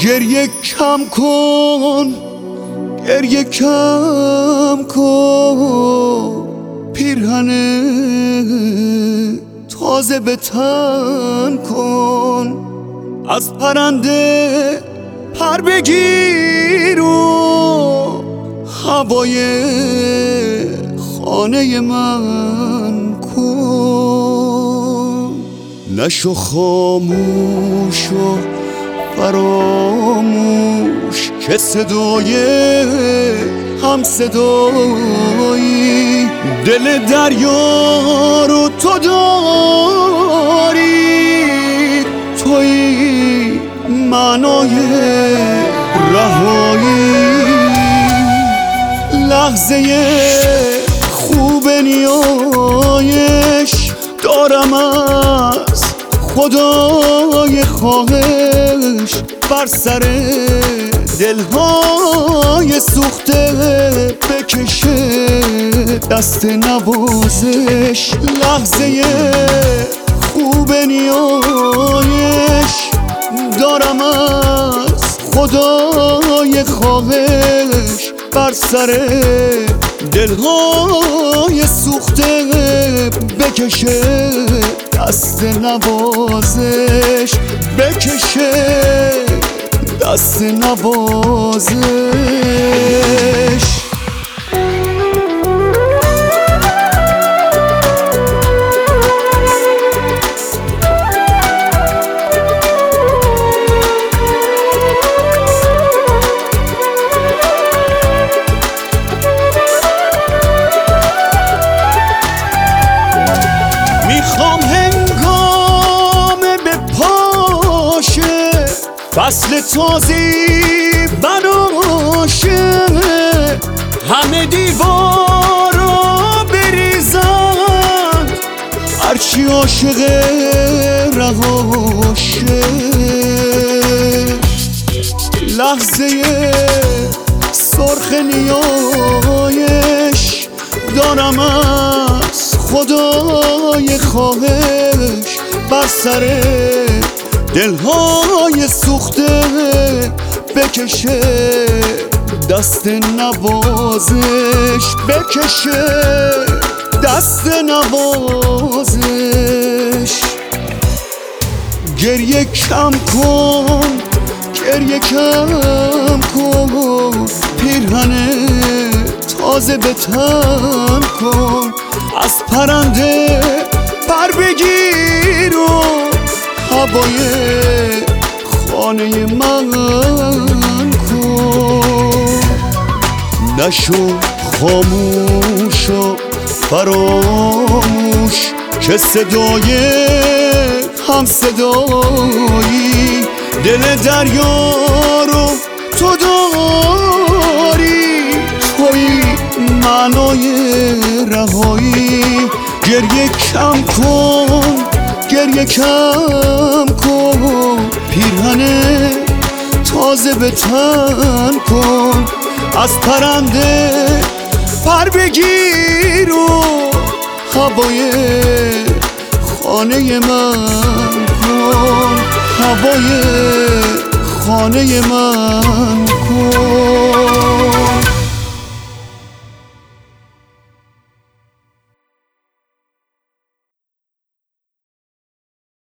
گریه کم کن، گریه کم کن، پیرهن تازه به تن کن، از پرنده پر بگیر و هوای خانه من کن. نشو خاموش و فراموش که صدای هم صدایی، دل دریا رو تو داری، توی معنای رهایی. لحظه خوب نیایش دارم از خدای خواهش، بر سر دلهای سوخته بکشه دست نوازش. لحظه خوب نیایش دارم از خدای خواهش، بر سر دلهای سوخته بکشه دست نوازش، بکشه دست نوازش. میخوام هنگامه به پاشه فصل تازی بناشه، همه دیوارا بریزن، هرچی عاشق رهاشه. لحظه سرخ نیایش دارم از خدای خواهش، بر سر دلهای سوخته بکشه دست نوازش، بکشه دست نوازش. گریه کم کن، گریه کم کن، پیرهن تازه به تن کن، از پرنده پر بگیر و هوای خانه من کن. نشو خاموش و فراموش که صدای هم صدایی، دل دریا رو تو داری، توی معنای رهایی. گریه کم کن، گریه کم کن، پیرهن تازه به تن کن، از پرنده پر بگیر و هوای خانه من کن، هوای خانه من کن.